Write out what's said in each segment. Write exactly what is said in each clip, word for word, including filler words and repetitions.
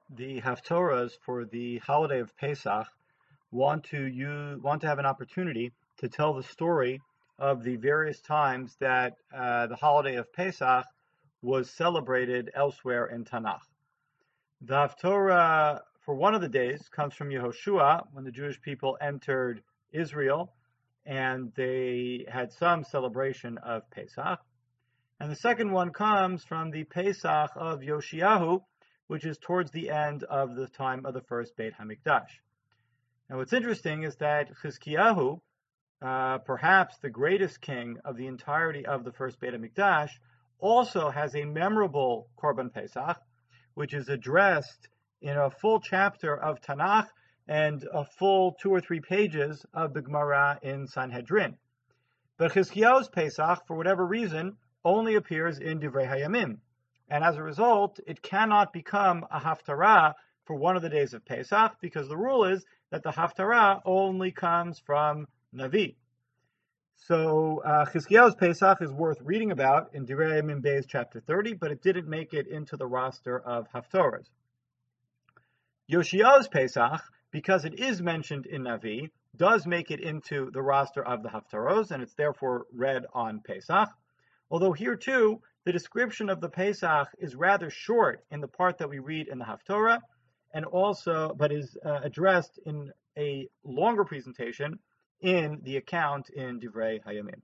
the Haftorahs for the holiday of Pesach want to use, want to have an opportunity to tell the story of the various times that uh, the holiday of Pesach was celebrated elsewhere in Tanakh. The Haftorah for one of the days comes from Yehoshua, when the Jewish people entered Israel and they had some celebration of Pesach. And the second one comes from the Pesach of Yoshiyahu, which is towards the end of the time of the first Beit HaMikdash. Now what's interesting is that Chizkiyahu, uh, perhaps the greatest king of the entirety of the first Beit HaMikdash, also has a memorable Korban Pesach, which is addressed in a full chapter of Tanakh and a full two or three pages of the Gemara in Sanhedrin. But Chizkiyahu's Pesach, for whatever reason, only appears in Divrei Hayamim. And as a result, it cannot become a Haftarah for one of the days of Pesach, because the rule is that the Haftarah only comes from Navi. So uh, Chizkiyahu's Pesach is worth reading about in Divrei Hayamim Beis chapter thirty, but it didn't make it into the roster of Haftarahs. Yoshiyahu's Pesach, because it is mentioned in Navi, does make it into the roster of the Haftarahs, and it's therefore read on Pesach. Although here too, the description of the Pesach is rather short in the part that we read in the Haftarah, and also, but is uh, addressed in a longer presentation in the account in Divrei Hayamim.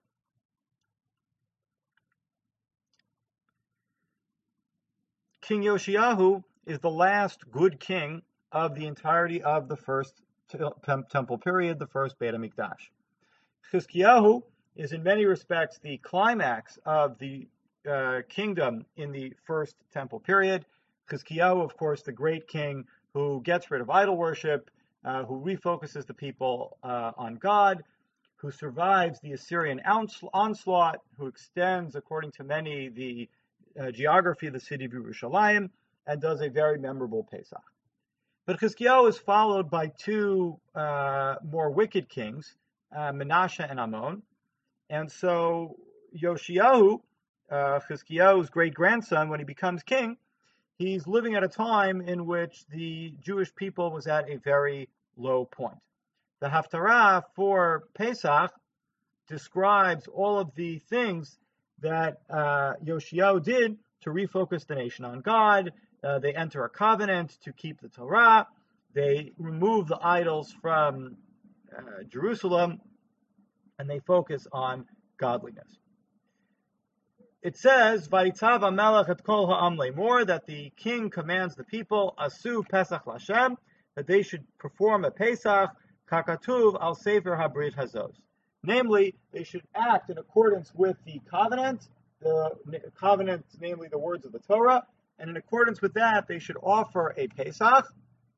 King Yoshiyahu is the last good king of the entirety of the first tem- temple period, the first Beit HaMikdash. Chizkiyahu is in many respects the climax of the uh, kingdom in the first temple period. Chizkiyahu, of course, the great king who gets rid of idol worship, uh, who refocuses the people uh, on God, who survives the Assyrian onslaught, who extends, according to many, the uh, geography of the city of Yerushalayim, and does a very memorable Pesach. But Chizkiyahu is followed by two uh, more wicked kings, uh, Menashe and Amon. And so Yoshiyahu, uh, Chizkiyahu's great-grandson, when he becomes king, he's living at a time in which the Jewish people was at a very low point. The Haftarah for Pesach describes all of the things that uh, Yoshiyahu did to refocus the nation on God. Uh, they enter a covenant to keep the Torah. They remove the idols from uh, Jerusalem, and they focus on godliness. It says, "Vayitzav HaMelech et kol ha'am le'mor," that the king commands the people, "Asu Pesach Lashem," that they should perform a Pesach, "Kakatuv al Sefer HaBrit Hazos." Namely, they should act in accordance with the covenant, the covenant, namely the words of the Torah, and in accordance with that, they should offer a Pesach.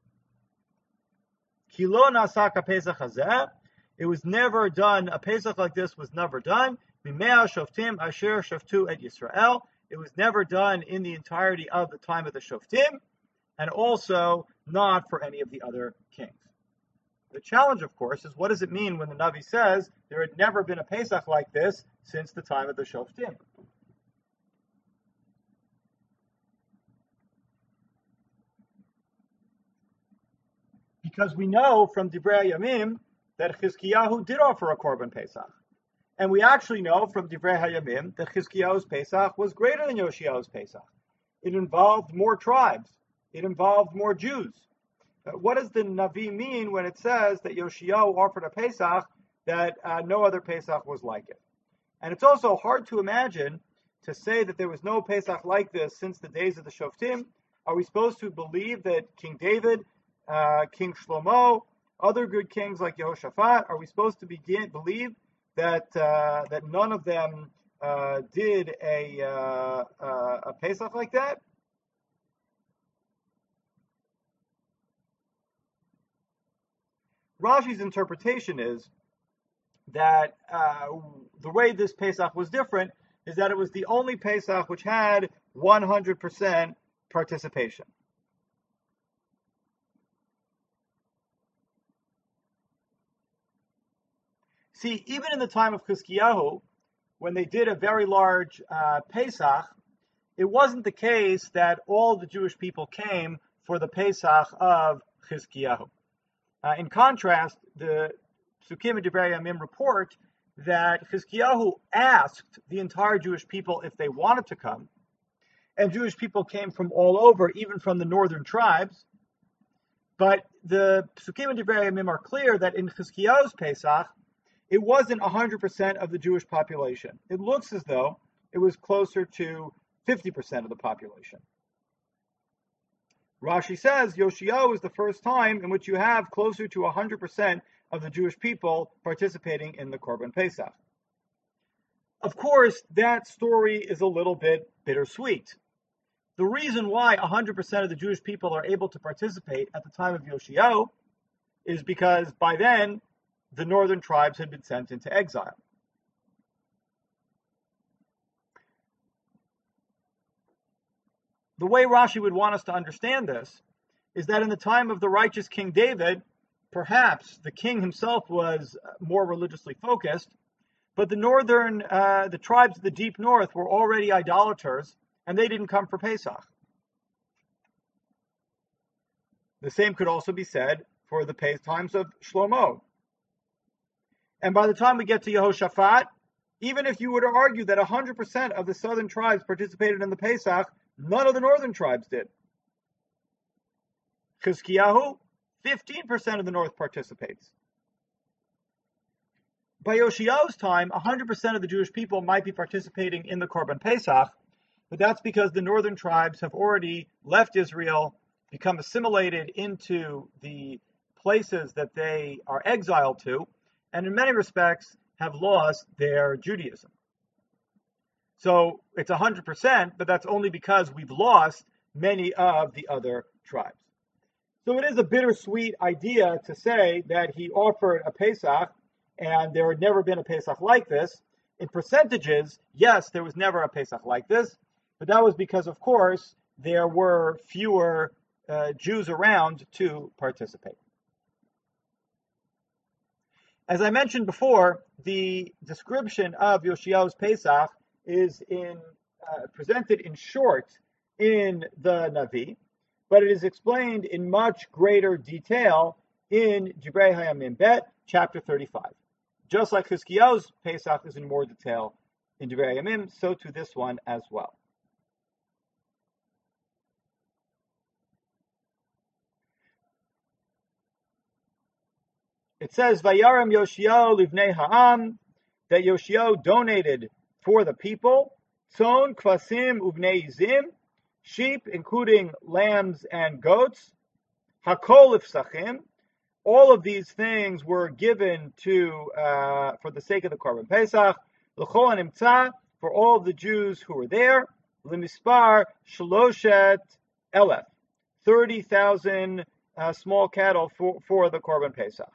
Ki lo na'asa ka'Pesach hazeh. It was never done, a Pesach like this was never done. Mimea shoftim asher shoftu et Yisrael. It was never done in the entirety of the time of the shoftim, and also not for any of the other kings. The challenge, of course, is what does it mean when the Navi says there had never been a Pesach like this since the time of the shoftim? Because we know from Divrei Hayamim that Chizkiyahu did offer a Korban Pesach. And we actually know from Divrei Hayamim that Chizkiyahu's Pesach was greater than Yoshiyahu's Pesach. It involved more tribes. It involved more Jews. Uh, what does the Navi mean when it says that Yoshiyahu offered a Pesach that uh, no other Pesach was like it? And it's also hard to imagine to say that there was no Pesach like this since the days of the Shoftim. Are we supposed to believe that King David, uh, King Shlomo, other good kings like Yehoshaphat, are we supposed to begin believe that uh, that none of them uh, did a uh, uh, a Pesach like that? Rashi's interpretation is that uh, the way this Pesach was different is that it was the only Pesach which had one hundred percent participation. See, even in the time of Chizkiyahu, when they did a very large uh, Pesach, it wasn't the case that all the Jewish people came for the Pesach of Chizkiyahu. Uh, in contrast, the Psukim and Divrei Yamim report that Chizkiyahu asked the entire Jewish people if they wanted to come, and Jewish people came from all over, even from the northern tribes. But the Psukim and Divrei Yamim are clear that in Chizkiyahu's Pesach, it wasn't one hundred percent of the Jewish population. It looks as though it was closer to fifty percent of the population. Rashi says Yoshiyahu is the first time in which you have closer to one hundred percent of the Jewish people participating in the Korban Pesach. Of course, that story is a little bit bittersweet. The reason why one hundred percent of the Jewish people are able to participate at the time of Yoshiyahu is because by then, the northern tribes had been sent into exile. The way Rashi would want us to understand this is that in the time of the righteous King David, perhaps the king himself was more religiously focused, but the northern, uh, the tribes of the deep north were already idolaters, and they didn't come for Pesach. The same could also be said for the times of Shlomo. And by the time we get to Yehoshaphat, even if you were to argue that one hundred percent of the southern tribes participated in the Pesach, none of the northern tribes did. Chizkiyahu, fifteen percent of the north participates. By Yoshiyahu's time, one hundred percent of the Jewish people might be participating in the Korban Pesach, but that's because the northern tribes have already left Israel, become assimilated into the places that they are exiled to, and in many respects have lost their Judaism. So it's one hundred percent, but that's only because we've lost many of the other tribes. So it is a bittersweet idea to say that he offered a Pesach, and there had never been a Pesach like this. In percentages, yes, there was never a Pesach like this, but that was because, of course, there were fewer uh, Jews around to participate. As I mentioned before, the description of Yoshiyahu's Pesach is in uh, presented in short in the Navi, but it is explained in much greater detail in Divrei Hayamim Bet, chapter thirty-five. Just like Chizkiyahu's Pesach is in more detail in Divrei Hayamim, so to this one as well. It says, Vayaram Yoshiyahu livnei ha'am, that Yoshiyahu donated for the people, tzon, kvasim, uvnei izim, sheep, including lambs and goats, hakol ifsachim, all of these things were given to, uh, for the sake of the Korban Pesach, l'chol hanimtza, for all of the Jews who were there, l'mispar shloshet elef, thirty thousand uh, small cattle for, for the Korban Pesach.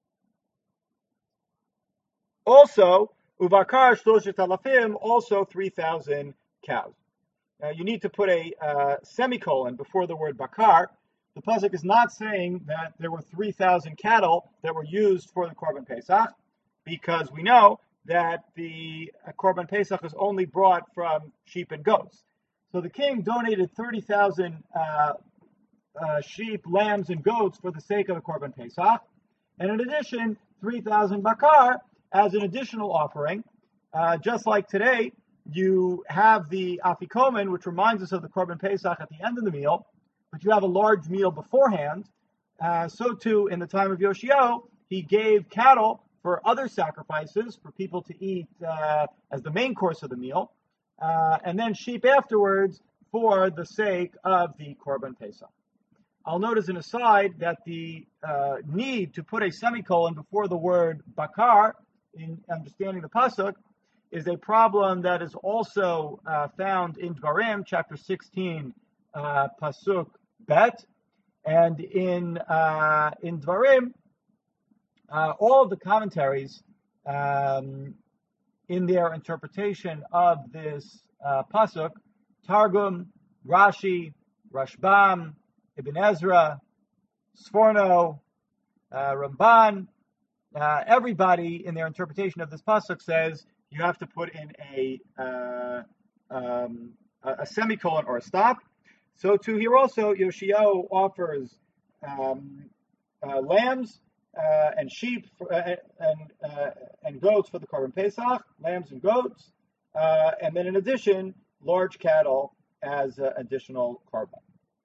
Also, uvakar shloshet alafim, also three thousand cows. Now you need to put a uh, semicolon before the word bakar. The pasuk is not saying that there were three thousand cattle that were used for the Korban Pesach, because we know that the uh, Korban Pesach is only brought from sheep and goats. So the king donated thirty thousand uh, uh, sheep, lambs, and goats for the sake of the Korban Pesach, and in addition, three thousand bakar as an additional offering. Uh, just like today, you have the afikomen, which reminds us of the Korban Pesach at the end of the meal, but you have a large meal beforehand. Uh, so too, in the time of Yoshiyahu, he gave cattle for other sacrifices, for people to eat uh, as the main course of the meal, uh, and then sheep afterwards for the sake of the Korban Pesach. I'll note as an aside that the uh, need to put a semicolon before the word bakar, in understanding the pasuk, is a problem that is also uh, found in Dvarim, chapter sixteen, uh, pasuk bet, and in uh, in Dvarim, uh, all of the commentaries um, in their interpretation of this uh, pasuk, Targum, Rashi, Rashbam, Ibn Ezra, Sforno, uh, Ramban, uh, everybody in their interpretation of this pasuk says you have to put in a uh, um, a, a semicolon or a stop. So too here also, Yoshiyahu offers um, uh, lambs uh, and sheep for, uh, and uh, and goats for the Korban Pesach, lambs and goats, uh, and then in addition, large cattle as uh, additional korban.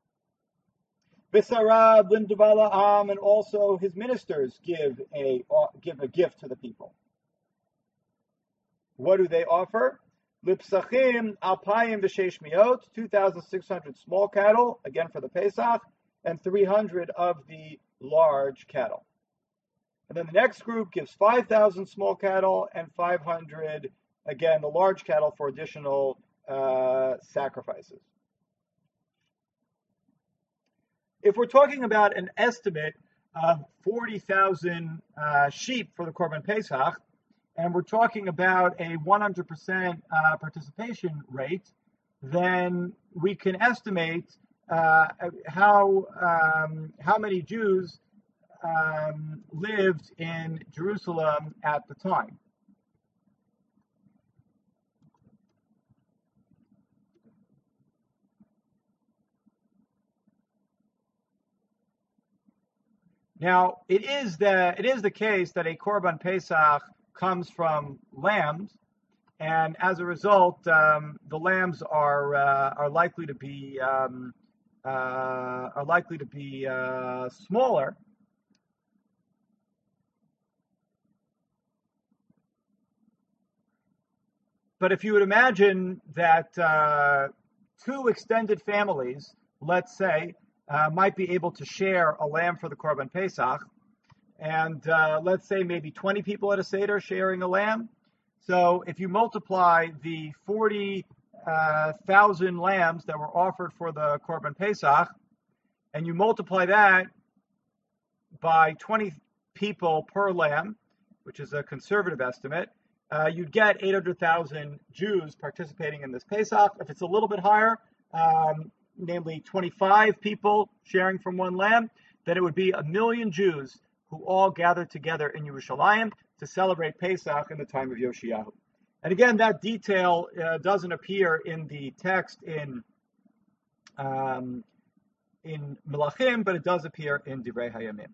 Bisarab Linduvala Am, and also his ministers give a uh, give a gift to the people. What do they offer? Lipsachim Alpayim V'Sheish Miot, two thousand six hundred small cattle, again for the Pesach, and three hundred of the large cattle. And then the next group gives five thousand small cattle and five hundred, again, the large cattle for additional uh, sacrifices. If we're talking about an estimate of forty thousand uh, sheep for the Korban Pesach, and we're talking about a one hundred percent uh, participation rate, then we can estimate uh, how um, how many Jews um, lived in Jerusalem at the time. Now, it is the it is the case that a Korban Pesach comes from lambs, and as a result, um, the lambs are uh, are likely to be um, uh, are likely to be uh, smaller. But if you would imagine that uh, two extended families, let's say, uh, might be able to share a lamb for the Korban Pesach, and uh, let's say maybe twenty people at a Seder sharing a lamb. So if you multiply the forty thousand lambs that were offered for the Korban Pesach, and you multiply that by twenty people per lamb, which is a conservative estimate, uh, you'd get eight hundred thousand Jews participating in this Pesach. If it's a little bit higher, um, namely twenty-five people sharing from one lamb, then it would be a million Jews who all gathered together in Yerushalayim to celebrate Pesach in the time of Yoshiyahu. And again, that detail uh, doesn't appear in the text in um, in Melachim, but it does appear in Divrei Hayamim.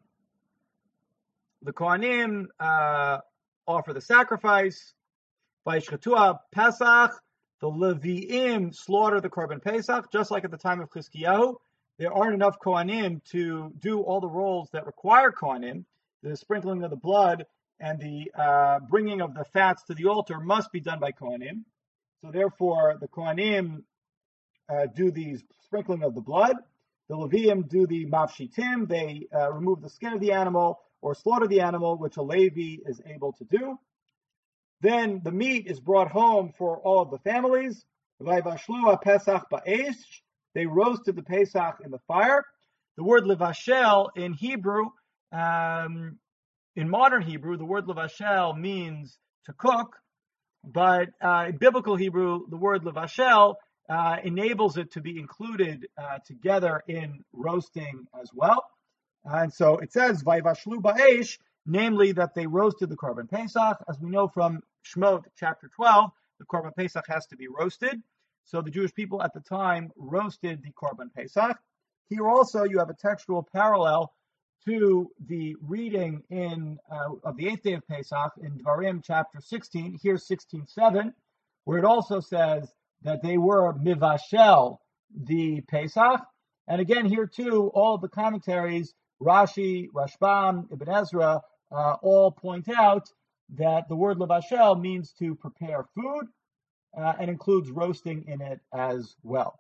The Kohanim uh, offer the sacrifice. Vayishchetua Pesach, the Leviim slaughter the Korban Pesach, just like at the time of Chizkiyahu. There aren't enough Kohanim to do all the roles that require Kohanim. The sprinkling of the blood and the uh, bringing of the fats to the altar must be done by Kohanim. So therefore, the Kohanim uh, do the sprinkling of the blood. The Leviim do the mafshitim. They uh, remove the skin of the animal or slaughter the animal, which a Levi is able to do. Then the meat is brought home for all of the families. Vayvashlu Pesach ba'esh. They roasted the Pesach in the fire. The word levashel in Hebrew, um, in modern Hebrew, the word levashel means to cook, but uh, in biblical Hebrew, the word levashel uh, enables it to be included uh, together in roasting as well. And so it says, Vayvashlu ba'esh, namely that they roasted the Korban Pesach. As we know from Shemot chapter twelve, the Korban Pesach has to be roasted. So the Jewish people at the time roasted the Korban Pesach. Here also you have a textual parallel to the reading in uh, of the eighth day of Pesach in Dvarim chapter sixteen, here sixteen seven, where it also says that they were mivashel the Pesach. And again here too, all of the commentaries, Rashi, Rashbam, Ibn Ezra, uh, all point out that the word levashel means to prepare food, Uh, and includes roasting in it as well.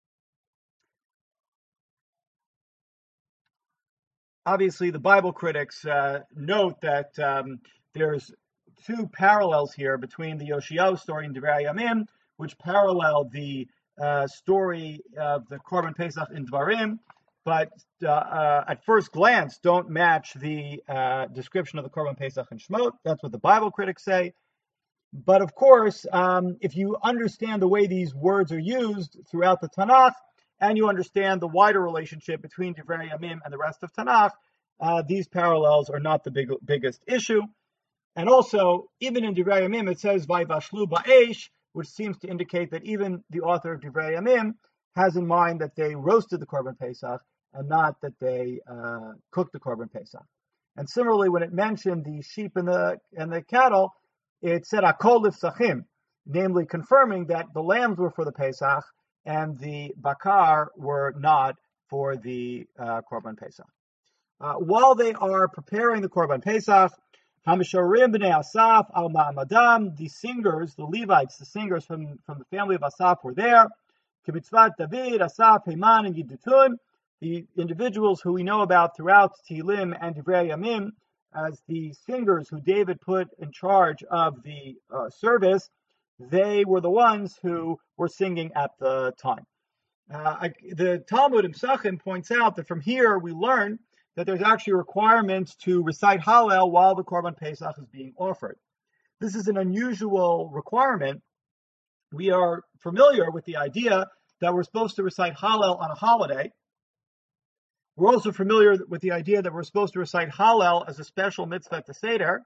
Obviously, the Bible critics uh, note that um, there's two parallels here between the Yoshiyahu story in Divrei Hayamim, which parallel the uh, story of the Korban Pesach in Dvarim, but uh, uh, at first glance don't match the uh, description of the Korban Pesach in Shemot. That's what the Bible critics say. But of course, um, if you understand the way these words are used throughout the Tanakh, and you understand the wider relationship between Divrei Hayamim and the rest of Tanakh, uh, these parallels are not the big, biggest issue. And also, even in Divrei Hayamim, it says Vayvashlu ba'esh, which seems to indicate that even the author of Divrei Hayamim has in mind that they roasted the Korban Pesach and not that they uh, cooked the Korban Pesach. And similarly, when it mentioned the sheep and the and the cattle, it said Akol Lifsachim, namely confirming that the lambs were for the Pesach and the bakar were not for the uh, Korban Pesach. Uh, while they are preparing the Korban Pesach, Hamisharim b'nei Asaf al ma'amadam, the singers, the Levites, the singers from, from the family of Asaf were there. Kimitzvat David, Asaf, Heman, and Yidutun, the individuals who we know about throughout Tehillim and Divrei Yamim as the singers who David put in charge of the uh, service, they were the ones who were singing at the time. Uh, I, the Talmud in Pesachim points out that from here we learn that there's actually requirements to recite Hallel while the Korban Pesach is being offered. This is an unusual requirement. We are familiar with the idea that we're supposed to recite Hallel on a holiday. We're also familiar with the idea that we're supposed to recite Hallel as a special mitzvah to Seder.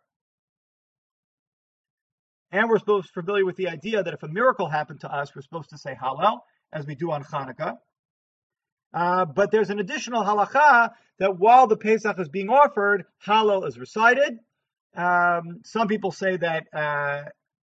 And we're supposed familiar with the idea that if a miracle happened to us, we're supposed to say Hallel, as we do on Hanukkah. Uh, but there's an additional halacha that while the Pesach is being offered, Hallel is recited. Um, some people say that uh,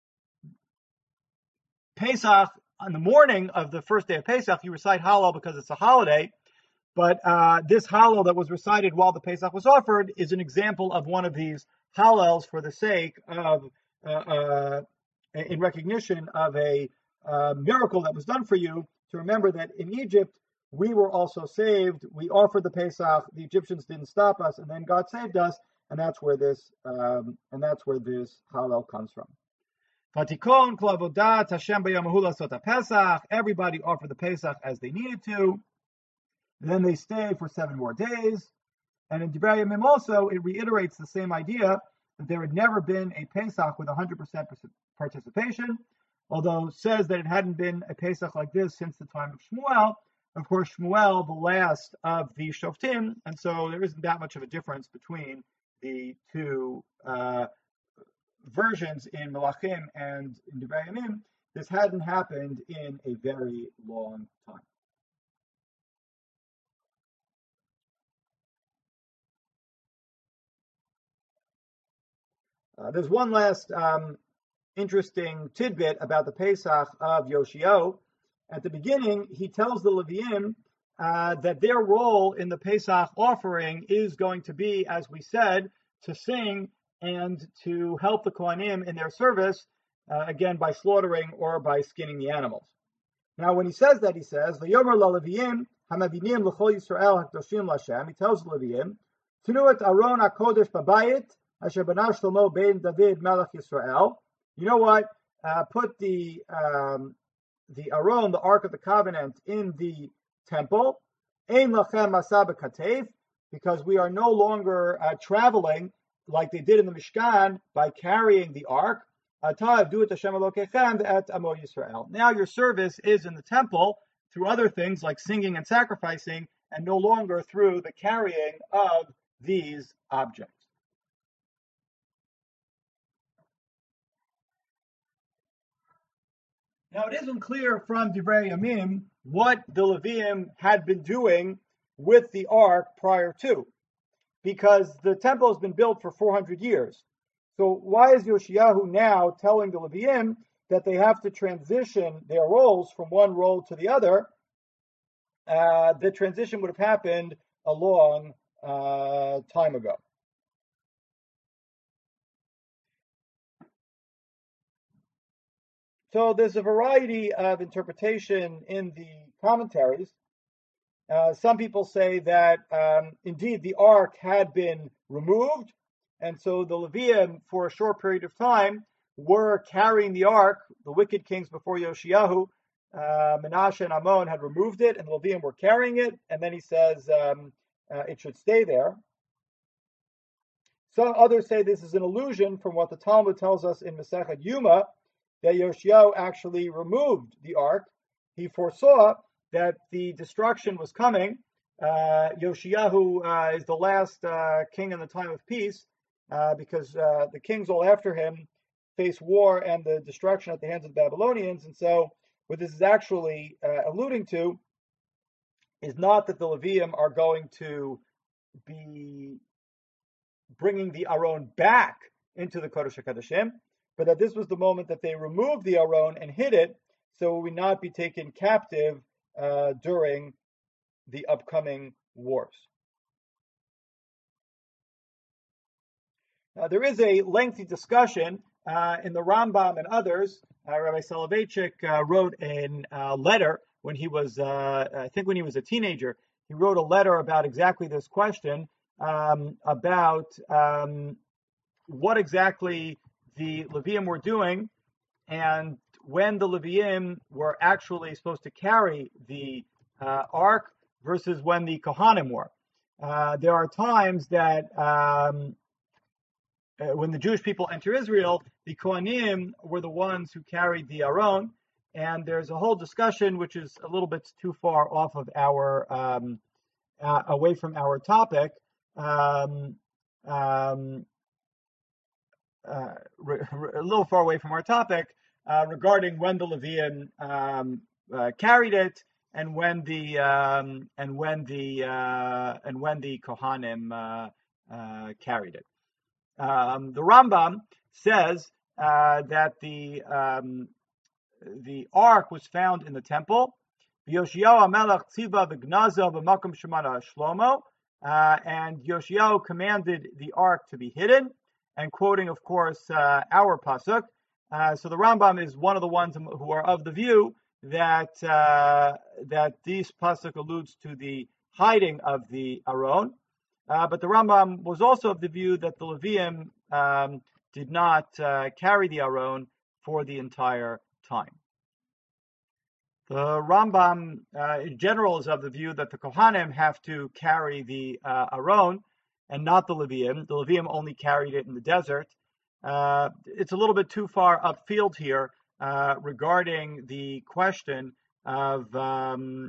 Pesach, on the morning of the first day of Pesach, you recite Hallel because it's a holiday. But uh, this Hallel that was recited while the Pesach was offered is an example of one of these Hallels for the sake of, uh, uh, in recognition of a uh, miracle that was done for you, to remember that in Egypt, we were also saved. We offered the Pesach. The Egyptians didn't stop us, and then God saved us, and that's where this um, and that's where this Hallel comes from. Vatikon klavodat Hashem b'yamahu lasot Pesach. Everybody offered the Pesach as they needed to. And then they stayed for seven more days. And in Divrei Yamim also, it reiterates the same idea that there had never been a Pesach with one hundred percent participation, although it says that it hadn't been a Pesach like this since the time of Shmuel. Of course, Shmuel, the last of the Shoftim, and so there isn't that much of a difference between the two uh, versions in Melachim and in Divrei Yamim. This hadn't happened in a very long time. Uh, there's one last um, interesting tidbit about the Pesach of Yoshio. At the beginning, he tells the Leviim uh, that their role in the Pesach offering is going to be, as we said, to sing and to help the Kohanim in their service, uh, again, by slaughtering or by skinning the animals. Now, when he says that, he says, "V'yomer la'Leviim hamavinim l'chol Yisrael hakdoshim l'Hashem." He tells the Leviim, "Tunu et Aron hakodesh babayit asher banav Shlomo ben David melech Yisrael." You know what? Uh, put the um, the Aron, the Ark of the Covenant, in the temple. Ein lachem masa b'katev, because we are no longer uh, traveling like they did in the Mishkan by carrying the Ark. Now your service is in the temple through other things like singing and sacrificing, and no longer through the carrying of these objects. Now it isn't clear from Divrei Yamim what the Leviim had been doing with the Ark prior to, because the temple has been built for four hundred years. So why is Yoshiyahu now telling the Leviim that they have to transition their roles from one role to the other? Uh, the transition would have happened a long uh, time ago. So there's a variety of interpretation in the commentaries. Uh, some people say that um, indeed the Ark had been removed, and so the Leviim, for a short period of time, were carrying the Ark. The wicked kings before Yoshiyahu, uh, Menashe and Ammon, had removed it, and the Leviim were carrying it, and then he says um, uh, it should stay there. Some others say this is an allusion from what the Talmud tells us in Masechet Yuma, that Yoshiyahu actually removed the Ark. He foresaw that the destruction was coming. Uh, Yoshiyahu uh, is the last uh, king in the time of peace, uh, because uh, the kings all after him face war and the destruction at the hands of the Babylonians. And so what this is actually uh, alluding to is not that the Levium are going to be bringing the Aron back into the Kodesh HaKodashim, but that this was the moment that they removed the Aron and hid it, so it would not be taken captive uh, during the upcoming wars. Now, there is a lengthy discussion uh, in the Rambam and others. Uh, Rabbi Soloveitchik uh, wrote a uh, letter when he was, uh, I think when he was a teenager, he wrote a letter about exactly this question, um, about um, what exactly the Levium were doing and when the Levium were actually supposed to carry the uh, ark versus when the Kohanim were. Uh, there are times that um, uh, when the Jewish people enter Israel, the Kohanim were the ones who carried the Aron, and there's a whole discussion which is a little bit too far off of our, um, uh, away from our topic, um, um, uh, re- re- a little far away from our topic, uh, regarding when the Levium um, uh, carried it, and when the um, and when the uh, and when the Kohanim uh, uh, carried it. Um, the Rambam says uh, that the um, the ark was found in the temple. Yoshiyahu Melech tziva v'gnaza b'makom shemana Shlomo, uh, and Yoshiyahu commanded the ark to be hidden, and quoting, of course, uh, our pasuk. Uh, so the Rambam is one of the ones who are of the view that uh, that this pasuk alludes to the hiding of the Aron, uh, but the Rambam was also of the view that the Levium um, did not uh, carry the Aron for the entire time. The Rambam, uh, in general, is of the view that the Kohanim have to carry the uh, Aron and not the Levium. The Levium only carried it in the desert. Uh, it's a little bit too far upfield here uh, regarding the question of um,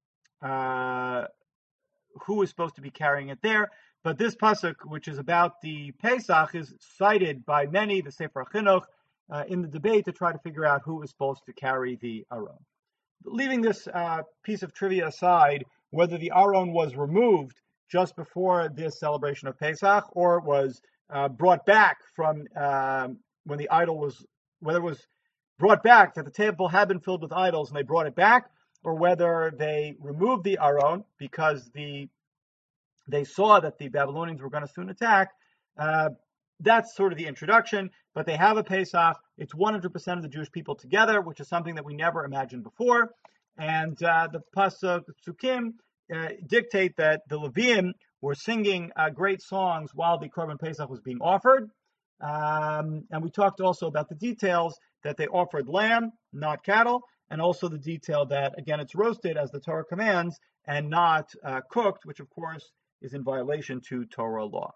uh, who is supposed to be carrying it there. But this pasuk, which is about the Pesach, is cited by many, the Sefer Chinuch, uh, in the debate to try to figure out who is supposed to carry the Aron. Leaving this uh, piece of trivia aside, whether the Aron was removed just before this celebration of Pesach or was uh, brought back from um, when the idol was, whether it was brought back, that the temple had been filled with idols and they brought it back, or whether they removed the Aron because the they saw that the Babylonians were going to soon attack. Uh, that's sort of the introduction, but they have a Pesach. It's one hundred percent of the Jewish people together, which is something that we never imagined before. And uh, the Pasuk Psukim uh, dictate that the Levium were singing uh, great songs while the Korban Pesach was being offered. Um, and we talked also about the details that they offered lamb, not cattle, and also the detail that, again, it's roasted as the Torah commands and not uh, cooked, which, of course, is in violation to Torah law.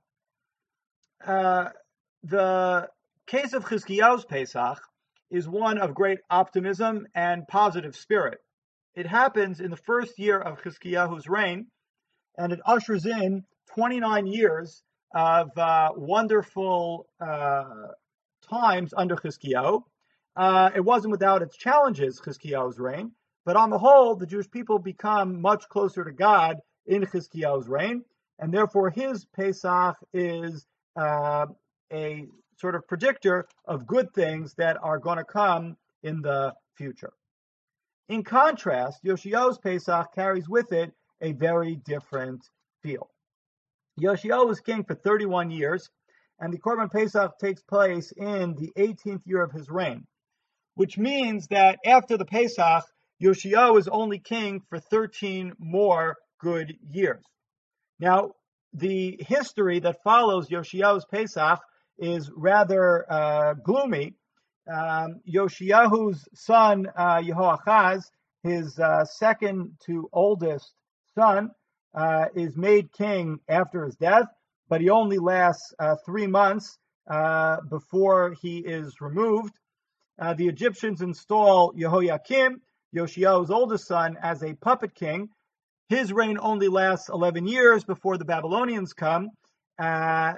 Uh, the case of Chizkiyahu's Pesach is one of great optimism and positive spirit. It happens in the first year of Chizkiyahu's reign, and it ushers in twenty-nine years of uh, wonderful uh, times under Chizkiyahu. Uh, it wasn't without its challenges, Chizkiyahu's reign, but on the whole, the Jewish people become much closer to God in Chizkiyahu's reign, and therefore his Pesach is uh, a sort of predictor of good things that are going to come in the future. In contrast, Yoshiyahu's Pesach carries with it a very different feel. Yoshiyahu was king for thirty-one years, and the Korban Pesach takes place in the eighteenth year of his reign, which means that after the Pesach, Yoshiyahu is only king for thirteen more good years. Now, the history that follows Yoshiyahu's Pesach is rather uh, gloomy. Um, Yoshiyahu's son, uh, Yehoachaz, his uh, second to oldest son, uh, is made king after his death, but he only lasts uh, three months uh, before he is removed. Uh, the Egyptians install Yehoiakim, Yoshiyahu's oldest son, as a puppet king. His reign only lasts eleven years before the Babylonians come. Uh,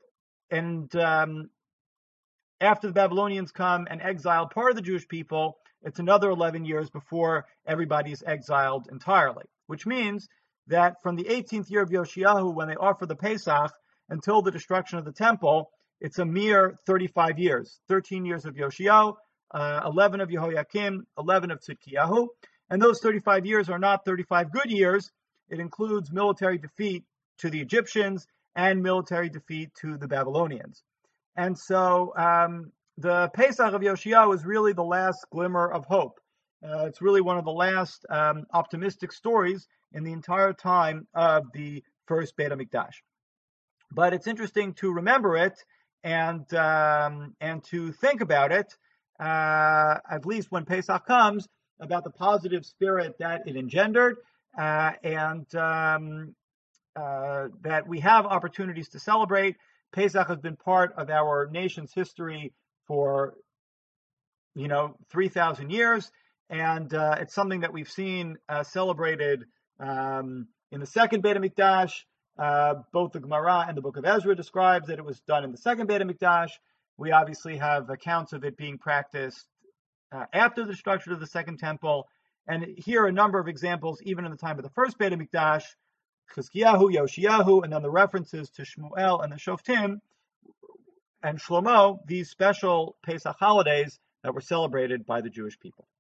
and um, after the Babylonians come and exile part of the Jewish people, it's another eleven years before everybody is exiled entirely, which means that from the eighteenth year of Yoshiyahu, when they offer the Pesach, until the destruction of the temple, it's a mere thirty-five years. thirteen years of Yoshiyahu, uh, eleven of Yehoiakim, eleven of Tzidkiyahu. And those thirty-five years are not thirty-five good years. It includes military defeat to the Egyptians and military defeat to the Babylonians. And so um, the Pesach of Yoshiyahu is really the last glimmer of hope. Uh, it's really one of the last um, optimistic stories in the entire time of the first Beit HaMikdash. But it's interesting to remember it and um, and to think about it, uh, at least when Pesach comes, about the positive spirit that it engendered, uh, and um, uh, that we have opportunities to celebrate. Pesach has been part of our nation's history for, you know, three thousand years, and uh, it's something that we've seen uh, celebrated um, in the second Beit HaMikdash. Uh, both the Gemara and the Book of Ezra describes that it was done in the second Beit HaMikdash. We obviously have accounts of it being practiced uh, after the destruction of the second temple. And here are a number of examples, even in the time of the first Beit HaMikdash, Chizkiyahu, Yoshiyahu, and then the references to Shmuel and the Shoftim and Shlomo, these special Pesach holidays that were celebrated by the Jewish people.